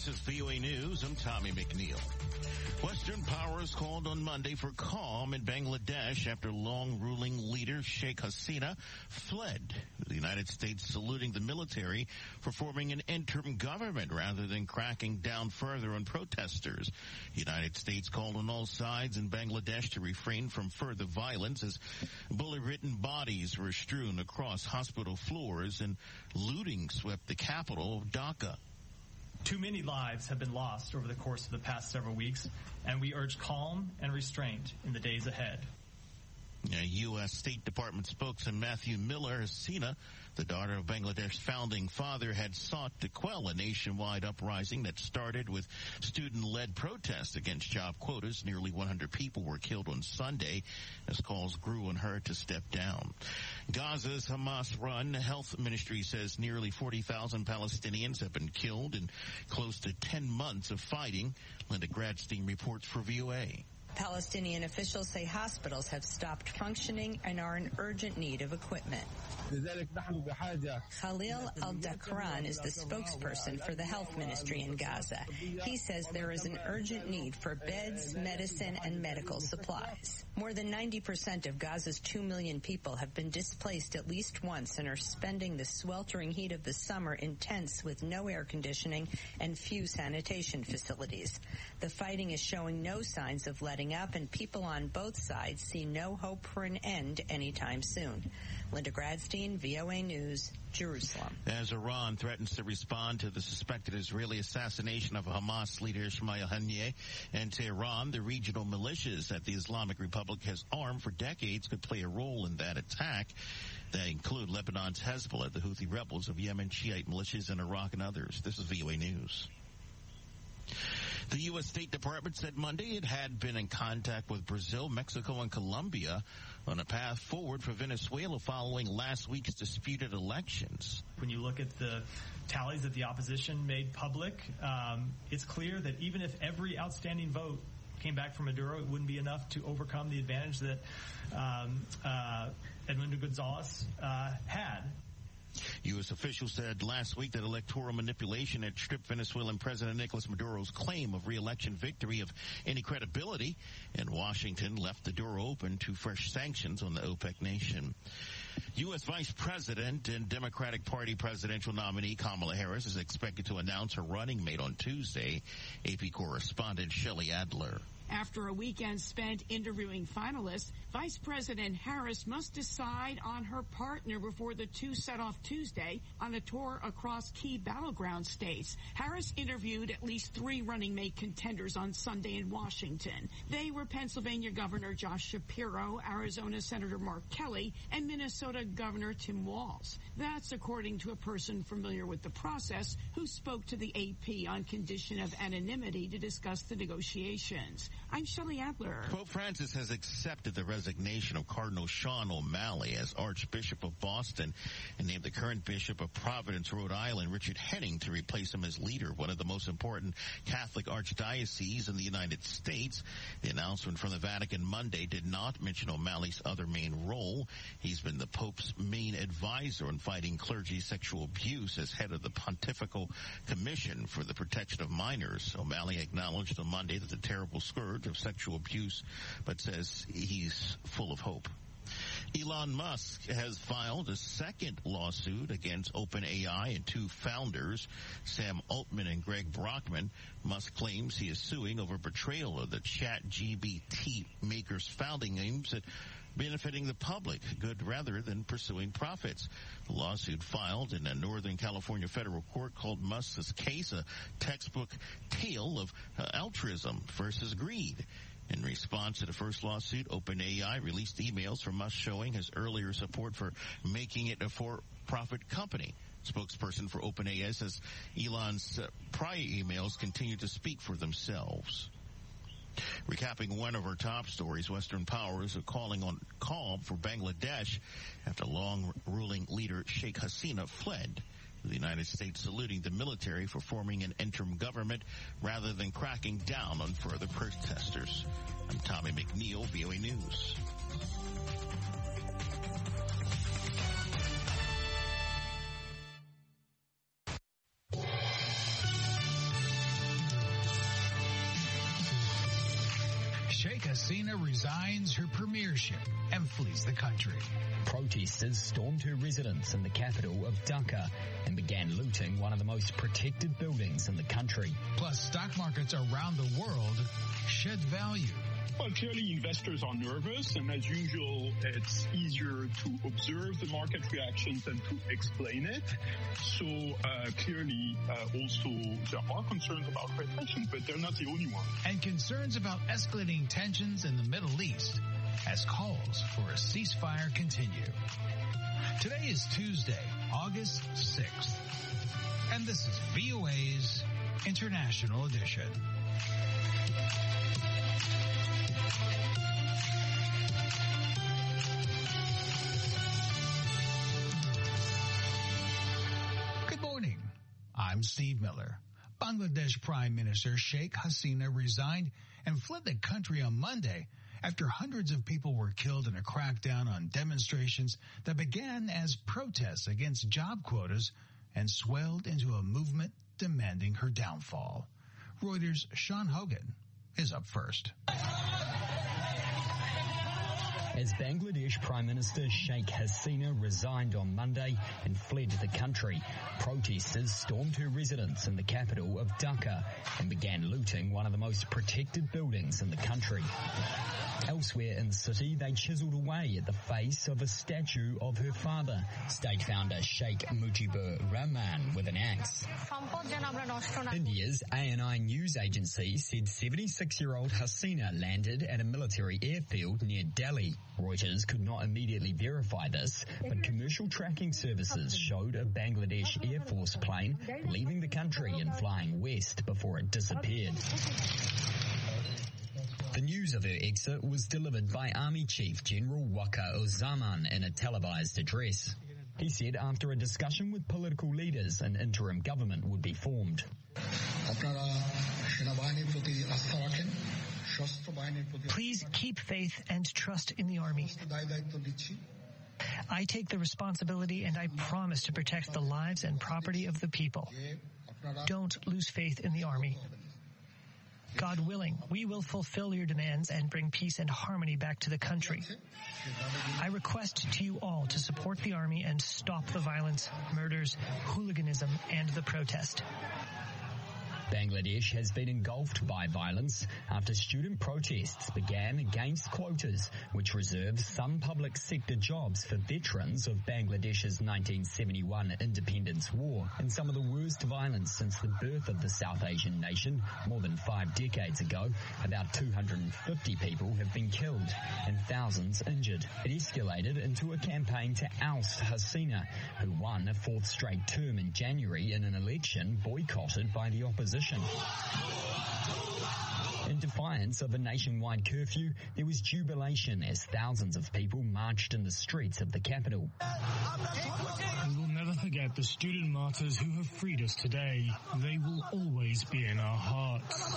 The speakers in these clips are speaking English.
is VOA News. I'm Tommy McNeil. Western powers called on Monday for calm in Bangladesh after long-ruling leader Sheikh Hasina fled. The United States saluting the military for forming an interim government rather than cracking down further on protesters. The United States called on all sides in Bangladesh to refrain from further violence as bullet-ridden bodies were strewn across hospital floors and looting swept the capital of Dhaka. Too many lives have been lost over the course of the past several weeks, and we urge calm and restraint in the days ahead. U.S. State Department spokesman Matthew Miller Hasina, the daughter of Bangladesh's founding father, had sought to quell a nationwide uprising that started with student-led protests against job quotas. Nearly 100 people were killed on Sunday as calls grew on her to step down. Gaza's Hamas-run health ministry says nearly 40,000 Palestinians have been killed in close to 10 months of fighting. Linda Gradstein reports for VOA. Palestinian officials say hospitals have stopped functioning and are in urgent need of equipment. Khalil Al-Dakran is the spokesperson for the health ministry in Gaza. He says there is an urgent need for beds, medicine, and medical supplies. More than 90% of Gaza's 2 million people have been displaced at least once and are spending the sweltering heat of the summer in tents with no air conditioning and few sanitation facilities. The fighting is showing no signs of letting up, and people on both sides see no hope for an end anytime soon. Linda Gradstein, VOA News, Jerusalem. As Iran threatens to respond to the suspected Israeli assassination of Hamas leader Ismail Haniyeh, and Tehran, the regional militias that the Islamic Republic has armed for decades, could play a role in that attack. They include Lebanon's Hezbollah, the Houthi rebels of Yemen, Shiite militias in Iraq, and others. This is VOA News. The U.S. State Department said Monday it had been in contact with Brazil, Mexico, and Colombia on a path forward for Venezuela following last week's disputed elections. When you look at the tallies that the opposition made public, it's clear that even if every outstanding vote came back from Maduro, it wouldn't be enough to overcome the advantage that Edmundo Gonzalez had. U.S. officials said last week that electoral manipulation had stripped Venezuelan President Nicolas Maduro's claim of re-election victory of any credibility, and Washington left the door open to fresh sanctions on the OPEC nation. U.S. Vice President and Democratic Party presidential nominee Kamala Harris is expected to announce her running mate on Tuesday. AP correspondent Shelley Adler. After a weekend spent interviewing finalists, Vice President Harris must decide on her partner before the two set off Tuesday on a tour across key battleground states. Harris interviewed at least 3 running mate contenders on Sunday in Washington. They were Pennsylvania Governor Josh Shapiro, Arizona Senator Mark Kelly, and Minnesota Governor Tim Walz. That's according to a person familiar with the process who spoke to the AP on condition of anonymity to discuss the negotiations. I'm Shelley Adler. Pope Francis has accepted the resignation of Cardinal Sean O'Malley as Archbishop of Boston and named the current Bishop of Providence, Rhode Island, Richard Henning, to replace him as leader, one of the most important Catholic archdioceses in the United States. The announcement from the Vatican Monday did not mention O'Malley's other main role. He's been the Pope's main advisor on fighting clergy sexual abuse as head of the Pontifical Commission for the Protection of Minors. O'Malley acknowledged on Monday that the terrible scourge of sexual abuse, but says he's full of hope. Elon Musk has filed a second lawsuit against OpenAI and 2 founders, Sam Altman and Greg Brockman. Musk claims he is suing over betrayal of the ChatGPT maker's founding aims at benefiting the public good rather than pursuing profits. The lawsuit filed in a Northern California federal court called Musk's case a textbook tale of altruism versus greed. In response to the first lawsuit, OpenAI released emails from Musk showing his earlier support for making it a for-profit company. Spokesperson for OpenAI says Elon's prior emails continue to speak for themselves. Recapping one of our top stories, Western powers are calling on calm for Bangladesh after long-ruling leader Sheikh Hasina fled. The United States saluting the military for forming an interim government rather than cracking down on further protesters. I'm Tommy McNeil, VOA News. Sheikh Hasina resigns her premiership and flees the country. Protesters stormed her residence in the capital of Dhaka and began looting one of the most protected buildings in the country. Plus, stock markets around the world shed value. Well, clearly investors are nervous, and as usual, it's easier to observe the market reactions than to explain it. So clearly, also, there are concerns about recession, but they're not the only one. And concerns about escalating tensions in the Middle East as calls for a ceasefire continue. Today is Tuesday, August 6th, and this is VOA's International Edition. Good morning. I'm Steve Miller. Bangladesh Prime Minister Sheikh Hasina resigned and fled the country on Monday after hundreds of people were killed in a crackdown on demonstrations that began as protests against job quotas and swelled into a movement demanding her downfall. Reuters' Sean Hogan is up first. As Bangladesh Prime Minister Sheikh Hasina resigned on Monday and fled the country, protesters stormed her residence in the capital of Dhaka and began looting one of the most protected buildings in the country. Elsewhere in the city, they chiseled away at the face of a statue of her father, state founder Sheikh Mujibur Rahman, with an axe. India's ANI news agency said 76-year-old Hasina landed at a military airfield near Delhi. Reuters could not immediately verify this, but commercial tracking services showed a Bangladesh Air Force plane leaving the country and flying west before it disappeared. The news of her exit was delivered by Army Chief General Waqar-uz-Zaman in a televised address. He said after a discussion with political leaders, an interim government would be formed. Please keep faith and trust in the Army. I take the responsibility and I promise to protect the lives and property of the people. Don't lose faith in the Army. God willing, we will fulfill your demands and bring peace and harmony back to the country. I request to you all to support the Army and stop the violence, murders, hooliganism, and the protest. Bangladesh has been engulfed by violence after student protests began against quotas, which reserve some public sector jobs for veterans of Bangladesh's 1971 independence war, and some of the worst violence since the birth of the South Asian nation more than 5 decades ago. About 250 people have been killed and thousands injured. It escalated into a campaign to oust Hasina, who won a 4th straight term in January in an election boycotted by the opposition. In defiance of a nationwide curfew, there was jubilation as thousands of people marched in the streets of the capital. We will never forget the student martyrs who have freed us today. They will always be in our hearts.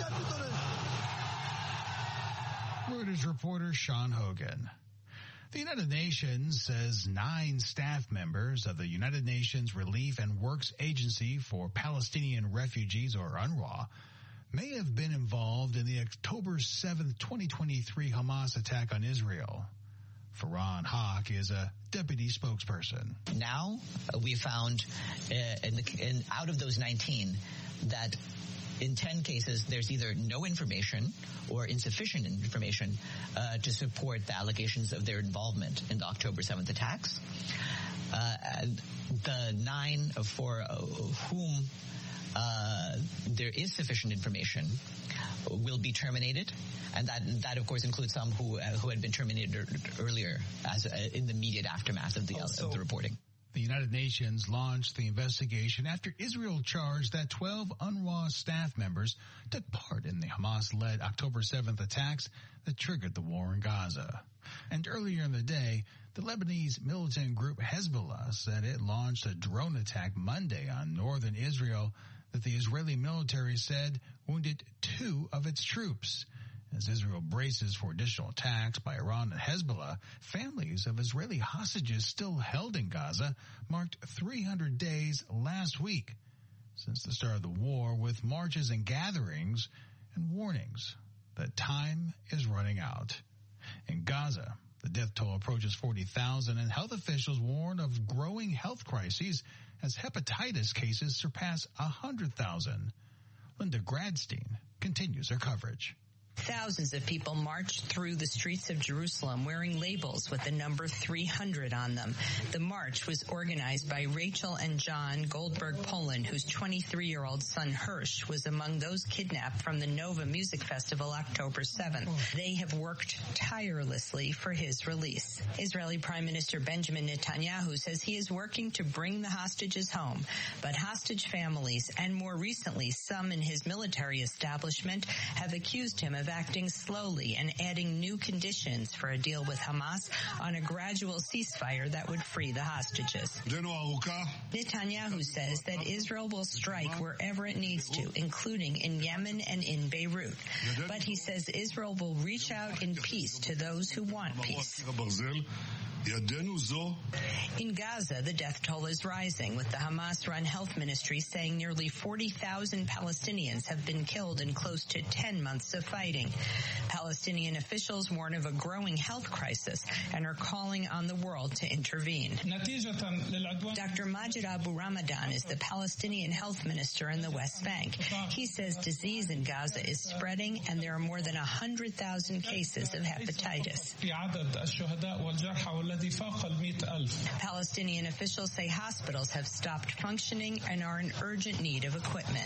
Reuters reporter Sean Hogan. The United Nations says 9 staff members of the United Nations Relief and Works Agency for Palestinian Refugees, or UNRWA, may have been involved in the October 7, 2023 Hamas attack on Israel. Farhan Haq is a deputy spokesperson. Now we found out of those 19 that in 10 cases, there's either no information or insufficient information to support the allegations of their involvement in the October 7th attacks. The 9 for whom there is sufficient information will be terminated, and that of course includes some who had been terminated earlier as in the immediate aftermath of the reporting. The United Nations launched the investigation after Israel charged that 12 UNRWA staff members took part in the Hamas-led October 7th attacks that triggered the war in Gaza. And earlier in the day, the Lebanese militant group Hezbollah said it launched a drone attack Monday on northern Israel that the Israeli military said wounded 2 of its troops. As Israel braces for additional attacks by Iran and Hezbollah, families of Israeli hostages still held in Gaza marked 300 days last week since the start of the war, with marches and gatherings and warnings that time is running out. In Gaza, the death toll approaches 40,000, and health officials warn of growing health crises as hepatitis cases surpass 100,000. Linda Gradstein continues her coverage. Thousands of people marched through the streets of Jerusalem wearing labels with the number 300 on them. The march was organized by Rachel and John Goldberg Poland, whose 23-year-old son Hirsch was among those kidnapped from the Nova Music Festival October 7th. They have worked tirelessly for his release. Israeli Prime Minister Benjamin Netanyahu says he is working to bring the hostages home, but hostage families and more recently some in his military establishment have accused him of acting slowly and adding new conditions for a deal with Hamas on a gradual ceasefire that would free the hostages. Netanyahu says that Israel will strike wherever it needs to, including in Yemen and in Beirut. But he says Israel will reach out in peace to those who want peace. In Gaza, the death toll is rising, with the Hamas-run health ministry saying nearly 40,000 Palestinians have been killed in close to 10 months of fighting. Palestinian officials warn of a growing health crisis and are calling on the world to intervene. Dr. Majid Abu Ramadan is the Palestinian health minister in the West Bank. He says disease in Gaza is spreading and there are more than 100,000 cases of hepatitis. Palestinian officials say hospitals have stopped functioning and are in urgent need of equipment.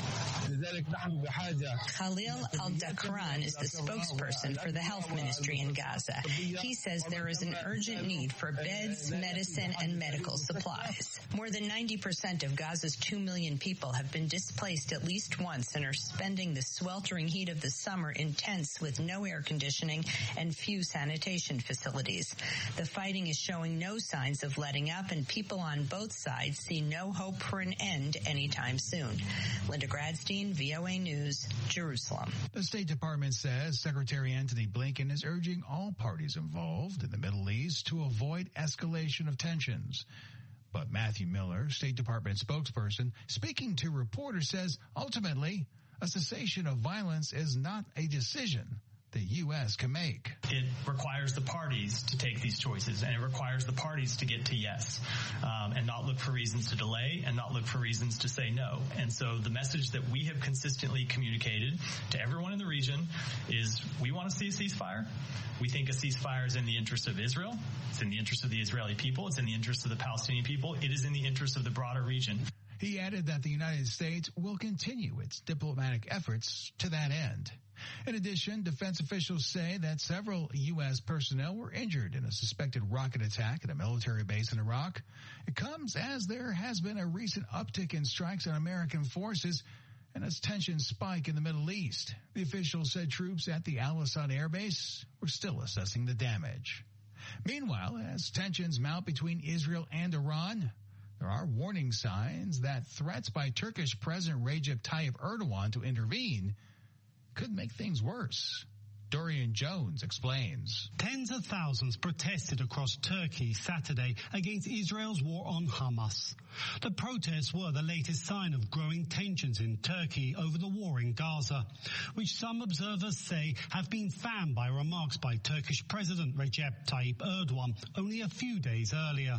Khalil al-Dakran is the spokesperson for the health ministry in Gaza. He says there is an urgent need for beds, medicine, and medical supplies. More than 90% of Gaza's 2 million people have been displaced at least once and are spending the sweltering heat of the summer in tents with no air conditioning and few sanitation facilities. The fighting is showing no signs of letting up, and people on both sides see no hope for an end anytime soon. Linda Gradstein, VOA News, Jerusalem. The State Department says Secretary Antony Blinken is urging all parties involved in the Middle East to avoid escalation of tensions. But Matthew Miller, State Department spokesperson, speaking to reporters, says ultimately a cessation of violence is not a decision the U.S. can make. It requires the parties to take these choices, and it requires the parties to get to yes, and not look for reasons to delay and not look for reasons to say no. And so the message that we have consistently communicated to everyone in the region is we want to see a ceasefire. We think a ceasefire is in the interest of Israel. It's in the interest of the Israeli people. It's in the interest of the Palestinian people. It is in the interest of the broader region. He added that the United States will continue its diplomatic efforts to that end. In addition, defense officials say that several U.S. personnel were injured in a suspected rocket attack at a military base in Iraq. It comes as there has been a recent uptick in strikes on American forces and as tensions spike in the Middle East. The officials said troops at the Al-Assad Air Base were still assessing the damage. Meanwhile, as tensions mount between Israel and Iran, there are warning signs that threats by Turkish President Recep Tayyip Erdogan to intervene could make things worse. Dorian Jones explains. Tens of thousands protested across Turkey Saturday against Israel's war on Hamas. The protests were the latest sign of growing tensions in Turkey over the war in Gaza, which some observers say have been fanned by remarks by Turkish President Recep Tayyip Erdogan only a few days earlier.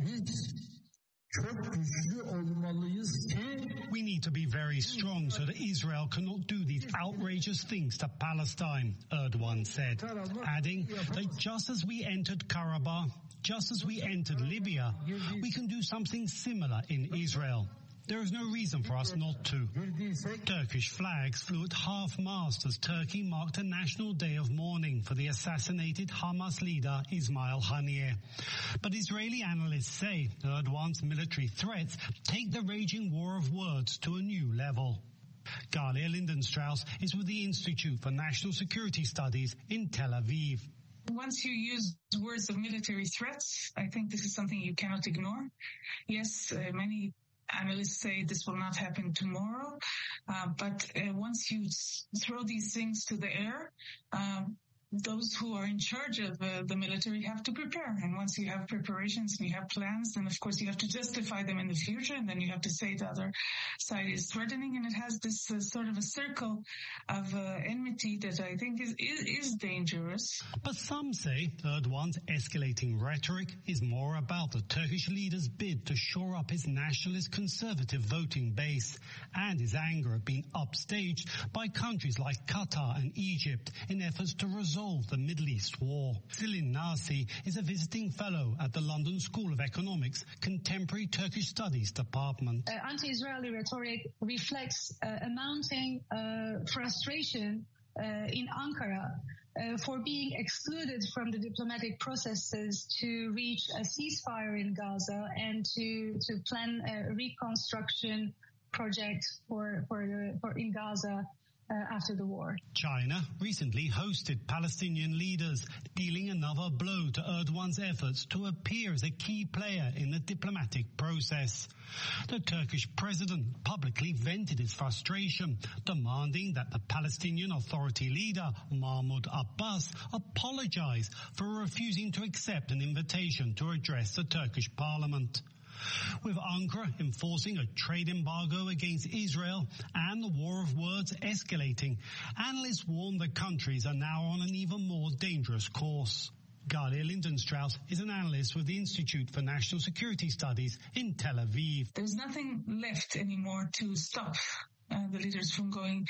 We need to be very strong so that Israel cannot do these outrageous things to Palestine, Erdogan said, adding that just as we entered Karabakh, just as we entered Libya, we can do something similar in Israel. There is no reason for us not to. Turkish flags flew at half-mast as Turkey marked a national day of mourning for the assassinated Hamas leader Ismail Haniyeh. But Israeli analysts say Erdogan's military threats take the raging war of words to a new level. Galia Lindenstrauss is with the Institute for National Security Studies in Tel Aviv. Once you use words of military threats, I think this is something you cannot ignore. Yes, many analysts say this will not happen tomorrow, but once you throw these things to the air, those who are in charge of the military have to prepare. And once you have preparations and you have plans, then of course you have to justify them in the future, and then you have to say the other side is threatening, and it has this sort of a circle of enmity that I think is dangerous. But some say Erdogan's escalating rhetoric is more about the Turkish leader's bid to shore up his nationalist conservative voting base and his anger at being upstaged by countries like Qatar and Egypt in efforts to resolve the Middle East war. Selin Nasi is a visiting fellow at the London School of Economics Contemporary Turkish Studies Department. Anti-Israeli rhetoric reflects a mounting frustration in Ankara for being excluded from the diplomatic processes to reach a ceasefire in Gaza and to plan a reconstruction project for in Gaza after the war. China recently hosted Palestinian leaders, dealing another blow to Erdogan's efforts to appear as a key player in the diplomatic process. The Turkish president publicly vented his frustration, demanding that the Palestinian Authority leader, Mahmoud Abbas, apologize for refusing to accept an invitation to address the Turkish parliament. With Ankara enforcing a trade embargo against Israel and the war of words escalating, analysts warn the countries are now on an even more dangerous course. Galia Lindenstrauss is an analyst with the Institute for National Security Studies in Tel Aviv. There's nothing left anymore to stop the leaders from going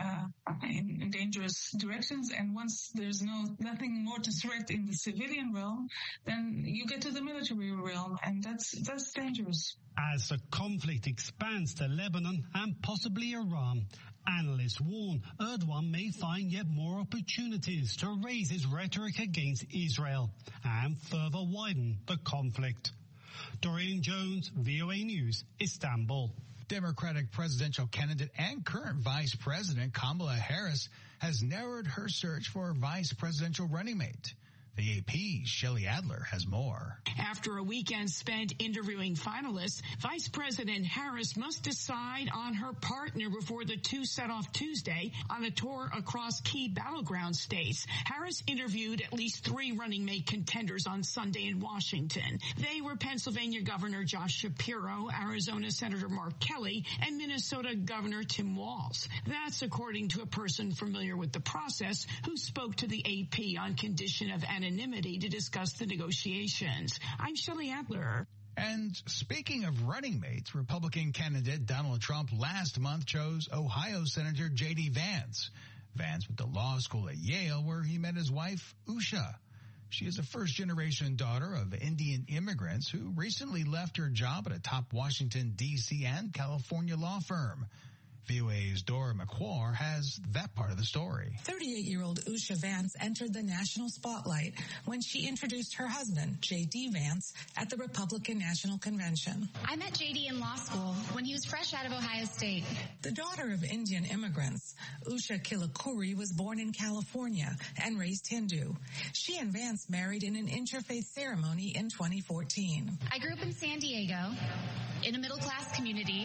in dangerous directions, and once there's nothing more to threat in the civilian realm, then you get to the military realm, and that's dangerous. As the conflict expands to Lebanon and possibly Iran, analysts warn Erdogan may find yet more opportunities to raise his rhetoric against Israel and further widen the conflict. Dorian Jones, VOA News, Istanbul. Democratic presidential candidate and current Vice President Kamala Harris has narrowed her search for a vice presidential running mate. The AP's Shelley Adler has more. After a weekend spent interviewing finalists, Vice President Harris must decide on her partner before the two set off Tuesday on a tour across key battleground states. Harris interviewed at least 3 running mate contenders on Sunday in Washington. They were Pennsylvania Governor Josh Shapiro, Arizona Senator Mark Kelly, and Minnesota Governor Tim Walz. That's according to a person familiar with the process who spoke to the AP on condition of anonymity to discuss the negotiations. I'm Shelley Adler. And speaking of running mates, Republican candidate Donald Trump last month chose Ohio Senator J.D. Vance. Vance went to law school at Yale, where he met his wife, Usha. She is a first-generation daughter of Indian immigrants who recently left her job at a top Washington, D.C. and California law firm. VOA's Dora McQuarrie has that part of the story. 38-year-old Usha Vance entered the national spotlight when she introduced her husband, J.D. Vance, at the Republican National Convention. I met J.D. in law school when he was fresh out of Ohio State. The daughter of Indian immigrants, Usha Kilakuri was born in California and raised Hindu. She and Vance married in an interfaith ceremony in 2014. I grew up in San Diego in a middle-class community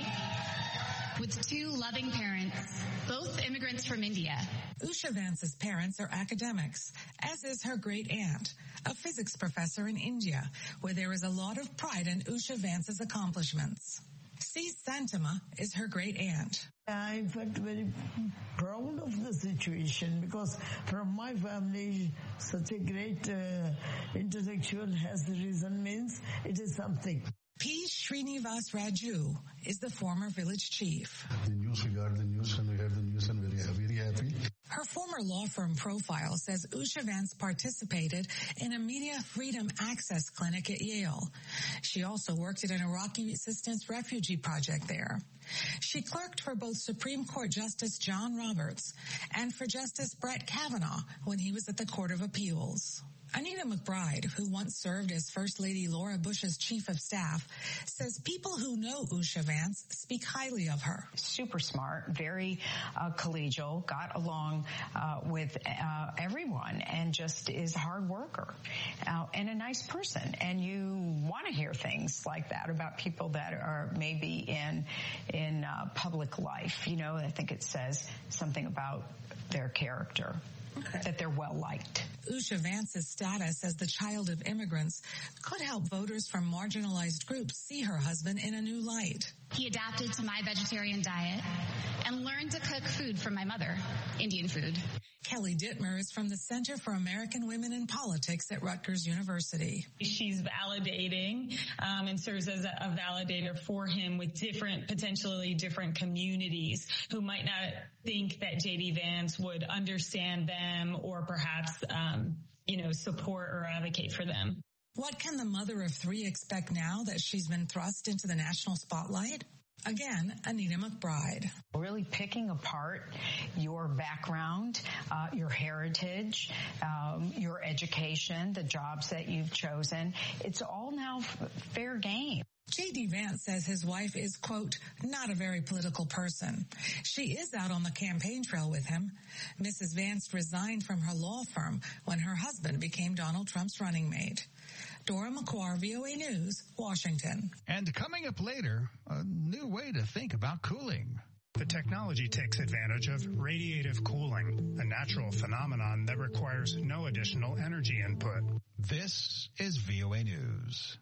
with 2 loving parents, both immigrants from India. Usha Vance's parents are academics, as is her great aunt, a physics professor in India, where there is a lot of pride in Usha Vance's accomplishments. C. Santama is her great aunt. I felt very proud of the situation because from my family, such a great intellectual has risen means it is something. P. Srinivas Raju is the former village chief. The news, we got the news and we had the news and very happy. Her former law firm profile says Usha Vance participated in a media freedom access clinic at Yale. She also worked at an Iraqi assistance refugee project there. She clerked for both Supreme Court Justice John Roberts and for Justice Brett Kavanaugh when he was at the Court of Appeals. Anita McBride, who once served as First Lady Laura Bush's chief of staff, says people who know Usha Vance speak highly of her. Super smart, very collegial, got along with everyone, and just is a hard worker and a nice person. And you want to hear things like that about people that are maybe in public life. You know, I think it says something about their character. that they're well liked. Usha Vance's status as the child of immigrants could help voters from marginalized groups see her husband in a new light. He adapted to my vegetarian diet and learned to cook food from my mother, Indian food. Kelly Dittmer is from the Center for American Women in Politics at Rutgers University. She's validating and serves as a validator for him with potentially different communities who might not think that J.D. Vance would understand them or perhaps, support or advocate for them. What can the mother of three expect now that she's been thrust into the national spotlight? Again, Anita McBride. Really picking apart your background, your heritage, your education, the jobs that you've chosen. It's all now fair game. J.D. Vance says his wife is, quote, not a very political person. She is out on the campaign trail with him. Mrs. Vance resigned from her law firm when her husband became Donald Trump's running mate. Dora McQuarrie, VOA News, Washington. And coming up later, a new way to think about cooling. The technology takes advantage of radiative cooling, a natural phenomenon that requires no additional energy input. This is VOA News.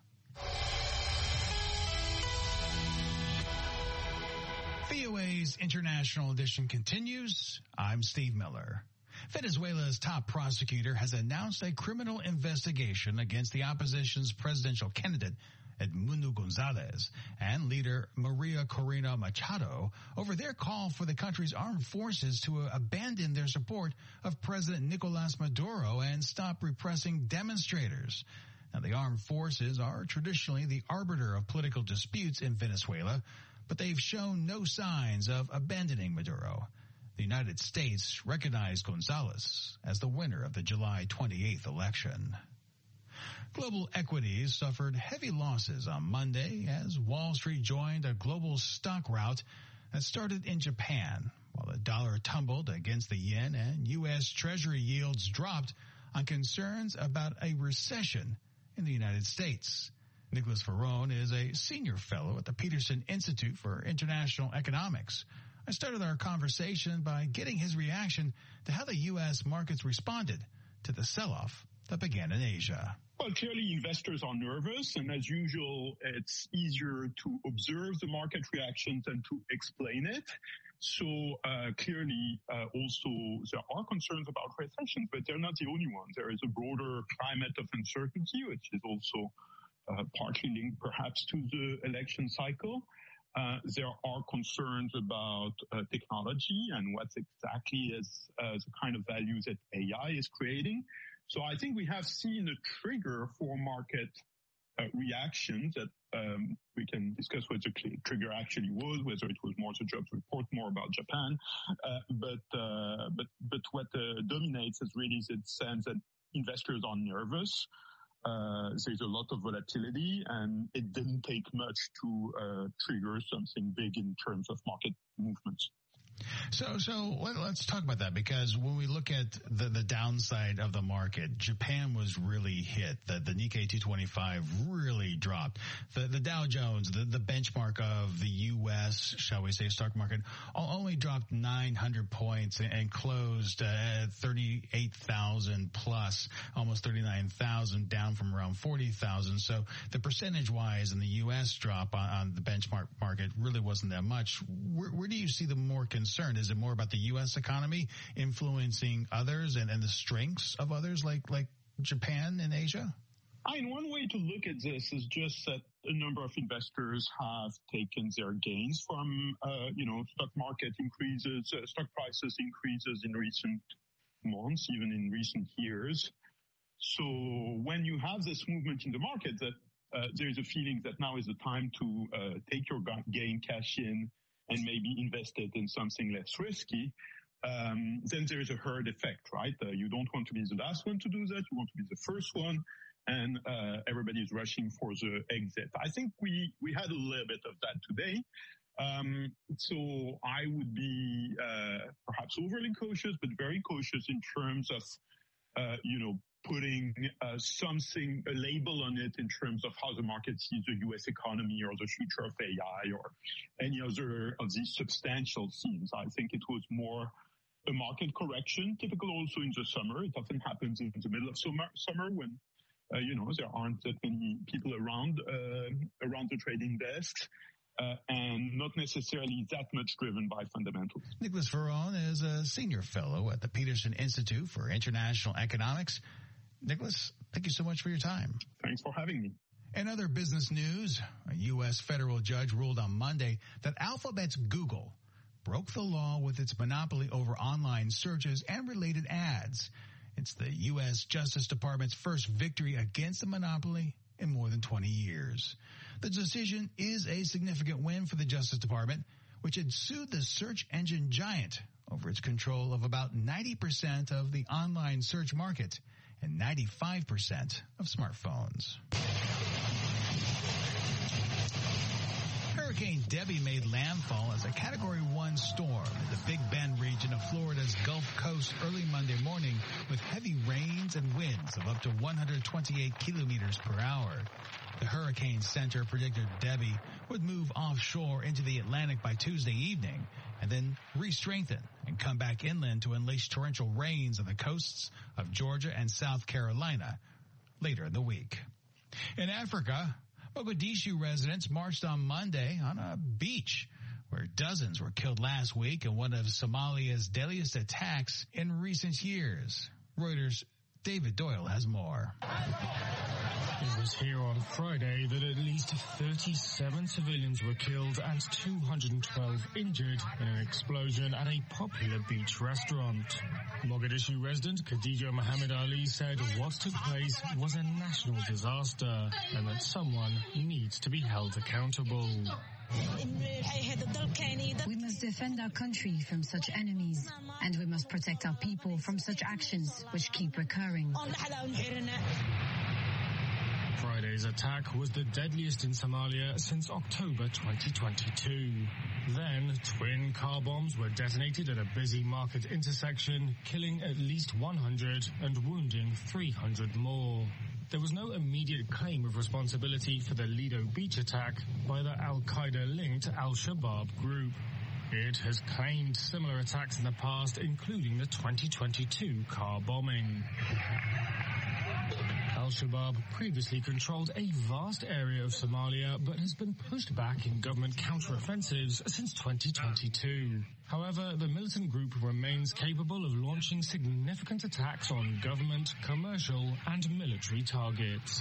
VOA's International Edition continues. I'm Steve Miller. Venezuela's top prosecutor has announced a criminal investigation against the opposition's presidential candidate, Edmundo Gonzalez, and leader Maria Corina Machado over their call for the country's armed forces to abandon their support of President Nicolas Maduro and stop repressing demonstrators. Now, the armed forces are traditionally the arbiter of political disputes in Venezuela, but they've shown no signs of abandoning Maduro. The United States recognized Gonzalez as the winner of the July 28th election. Global equities suffered heavy losses on Monday as Wall Street joined a global stock rout that started in Japan, while the dollar tumbled against the yen and U.S. Treasury yields dropped on concerns about a recession in the United States. Nicholas Ferrone is a senior fellow at the Peterson Institute for International Economics. I started our conversation by getting his reaction to how the U.S. markets responded to the sell-off that began in Asia. Well, clearly investors are nervous, and as usual, it's easier to observe the market reactions than to explain it. So clearly, also, there are concerns about recession, but they're not the only ones. There is a broader climate of uncertainty, which is also partly linked perhaps to the election cycle. There are concerns about technology and what exactly is the kind of value that AI is creating. So I think we have seen a trigger for market reaction that we can discuss what the trigger actually was, whether it was more the jobs report, more about Japan. But what dominates is really the sense that investors are nervous. There's a lot of volatility, and it didn't take much to trigger something big in terms of market movements. So let's talk about that, because when we look at the downside of the market, Japan was really hit. The Nikkei 225 really dropped. The Dow Jones, the benchmark of the U.S., shall we say, stock market, only dropped 900 points and closed at 38,000 plus, almost 39,000, down from around 40,000. So the percentage-wise in the U.S. drop on the benchmark market really wasn't that much. Where do you see the more concern? Is it more about the U.S. economy influencing others and the strengths of others like Japan and Asia? One way to look at this is just that a number of investors have taken their gains from, stock market increases, stock prices increases in recent months, even in recent years. So when you have this movement in the market, that there's a feeling that now is the time to take your gain, cash in, and maybe invest it in something less risky, then there is a herd effect, right? You don't want to be the last one to do that. You want to be the first one, and everybody is rushing for the exit. I think we had a little bit of that today. So I would be perhaps overly cautious, but very cautious in terms of, putting a label on it in terms of how the market sees the U.S. economy or the future of AI or any other of these substantial themes. I think it was more a market correction, typical also in the summer. It often happens in the middle of summer when, there aren't that many people around the trading desks. And not necessarily that much driven by fundamentals. Nicholas Ferron is a senior fellow at the Peterson Institute for International Economics. Nicholas, thank you so much for your time. Thanks for having me. In other business news, a U.S. federal judge ruled on Monday that Alphabet's Google broke the law with its monopoly over online searches and related ads. It's the U.S. Justice Department's first victory against the monopoly in more than 20 years. The decision is a significant win for the Justice Department, which had sued the search engine giant over its control of about 90% of the online search market and 95% of smartphones. Hurricane Debbie made landfall as a Category 1 storm in the Big Bend region of Florida's Gulf Coast early Monday morning with heavy rains and winds of up to 128 kilometers per hour. The Hurricane Center predicted Debbie would move offshore into the Atlantic by Tuesday evening and then re-strengthen and come back inland to unleash torrential rains on the coasts of Georgia and South Carolina later in the week. In Africa, Mogadishu residents marched on Monday on a beach where dozens were killed last week in one of Somalia's deadliest attacks in recent years. Reuters' David Doyle has more. It was here on Friday that at least 37 civilians were killed and 212 injured in an explosion at a popular beach restaurant. Mogadishu resident Khadija Mohammed Ali said what took place was a national disaster and that someone needs to be held accountable. We must defend our country from such enemies, and we must protect our people from such actions which keep recurring. Friday's attack was the deadliest in Somalia since October 2022. Then, twin car bombs were detonated at a busy market intersection, killing at least 100 and wounding 300 more. There was no immediate claim of responsibility for the Lido Beach attack by the Al-Qaeda-linked Al-Shabaab group. It has claimed similar attacks in the past, including the 2022 car bombing. Al-Shabaab previously controlled a vast area of Somalia, but has been pushed back in government counter-offensives since 2022. However, the militant group remains capable of launching significant attacks on government, commercial, and military targets.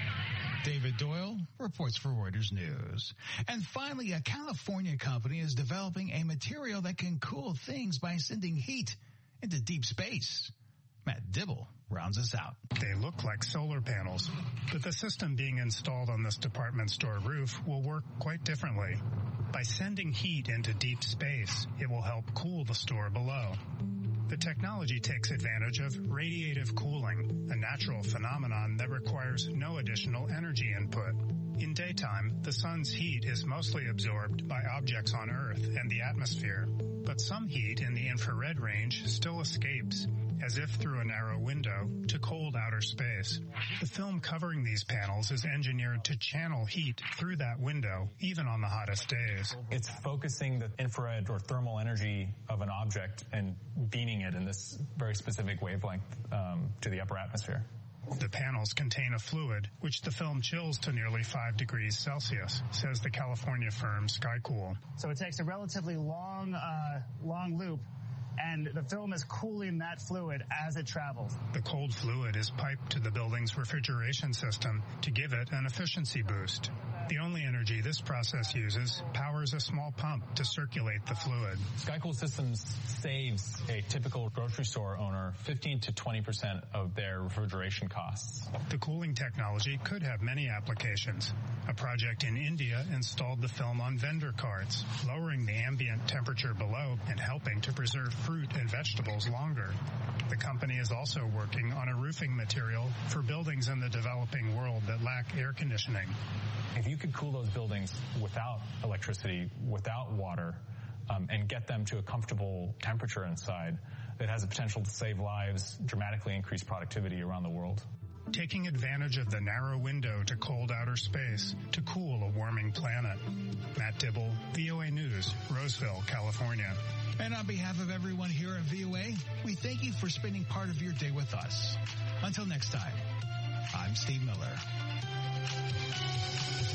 David Doyle reports for Reuters News. And finally, a California company is developing a material that can cool things by sending heat into deep space. Matt Dibble rounds us out. They look like solar panels, but the system being installed on this department store roof will work quite differently. By sending heat into deep space, it will help cool the store below. The technology takes advantage of radiative cooling, a natural phenomenon that requires no additional energy input. In daytime, the sun's heat is mostly absorbed by objects on Earth and the atmosphere, but some heat in the infrared range still escapes, as if through a narrow window, to cold outer space. The film covering these panels is engineered to channel heat through that window, even on the hottest days. It's focusing the infrared or thermal energy of an object and beaming it in this very specific wavelength to the upper atmosphere. The panels contain a fluid, which the film chills to nearly 5 degrees Celsius, says the California firm SkyCool. So it takes a relatively long loop, and the film is cooling that fluid as it travels. The cold fluid is piped to the building's refrigeration system to give it an efficiency boost. The only energy this process uses powers a small pump to circulate the fluid. SkyCool Systems saves a typical grocery store owner 15 to 20% of their refrigeration costs. The cooling technology could have many applications. A project in India installed the film on vendor carts, lowering the ambient temperature below and helping to preserve fruit and vegetables longer. The company is also working on a roofing material for buildings in the developing world that lack air conditioning. If you could cool those buildings without electricity, without water, and get them to a comfortable temperature inside, it has the potential to save lives, dramatically increase productivity around the world. Taking advantage of the narrow window to cold outer space to cool a warming planet. Matt Dibble, VOA News, Roseville, California. And on behalf of everyone here at VOA, we thank you for spending part of your day with us. Until next time, I'm Steve Miller.